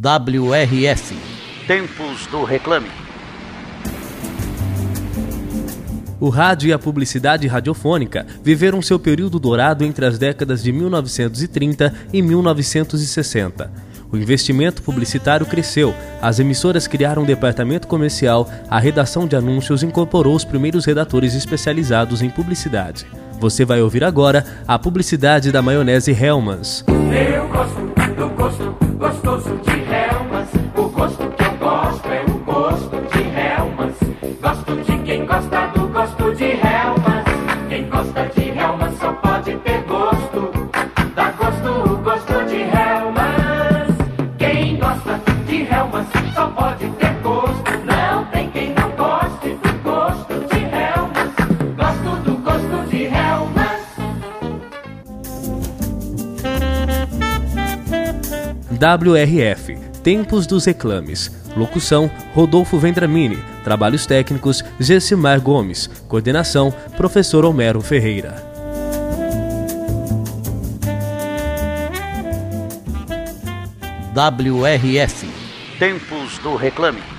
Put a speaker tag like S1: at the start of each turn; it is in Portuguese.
S1: WRF. Tempos do Reclame. O rádio e a publicidade radiofônica viveram seu período dourado entre as décadas de 1930 e 1960. O investimento publicitário cresceu, as emissoras criaram um departamento comercial, a redação de anúncios incorporou os primeiros redatores especializados em publicidade. Você vai ouvir agora a publicidade da maionese Hellmann's.
S2: Eu gosto do gosto gostoso de Hellmann's. O gosto que eu gosto é o gosto de Hellmann's. Gosto de quem gosta do gosto de Hellmann's. Quem gosta de Hellmann's só pode ter gosto. Dá gosto o gosto de Hellmann's. Quem gosta de Hellmann's só pode ter gosto. Não tem quem não goste do gosto de Hellmann's. Gosto do gosto de Hellmann's.
S1: WRF, Tempos dos Reclames. Locução, Rodolfo Vendramini. Trabalhos técnicos, Gessimar Gomes. Coordenação, Professor Homero Ferreira. WRF, Tempos do Reclame.